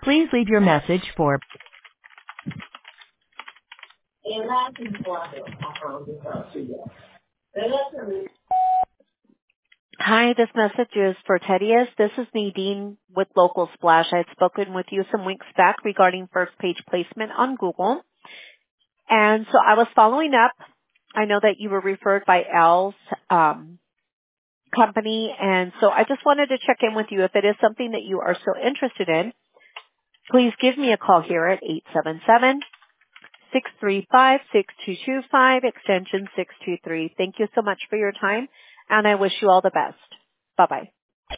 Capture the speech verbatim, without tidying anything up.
Please leave your message for Hi, this message is for Tedious. This is Nadine with Local Splash. I had spoken with you some weeks back regarding first page placement on Google. And so I was following up. I know that you were referred by Al's um, company. And so I just wanted to check in with you. If it is something that you are still interested in, please give me a call here at eight seven seven, six three five, six two two five, extension six two three. Thank you so much for your time, and I wish you all the best. Bye-bye.